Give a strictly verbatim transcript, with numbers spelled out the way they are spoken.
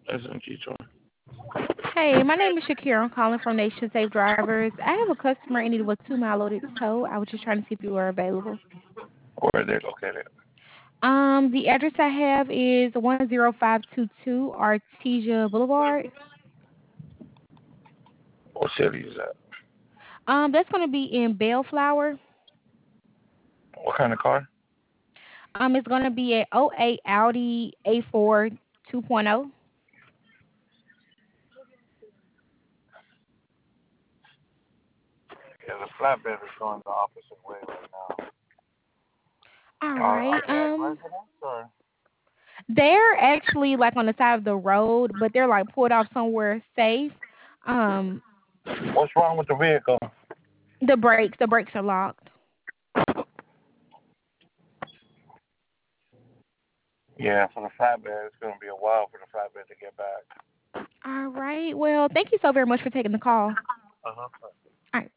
S M G tour. Hey, my name is Shakira. I'm calling from Nation Safe Drivers. I have a customer in need of a two-mile loaded tow. I was just trying to see if you were available. Where are they located? Um, the address I have is one zero five two two Artesia Boulevard. What city is that? Um, that's going to be in Bellflower. What kind of car? Um, it's going to be a oh 08 Audi A four 2.0. Yeah, the flatbed is going the opposite way right now. All Are, are right. they at Um, residence or they're actually like on the side of the road, but they're like pulled off somewhere safe. Um, what's wrong with the vehicle? the brakes, the brakes are locked. Yeah, for the flatbed, it's gonna be a while for the flatbed to get back. All right. Well, thank you so very much for taking the call. Uh huh.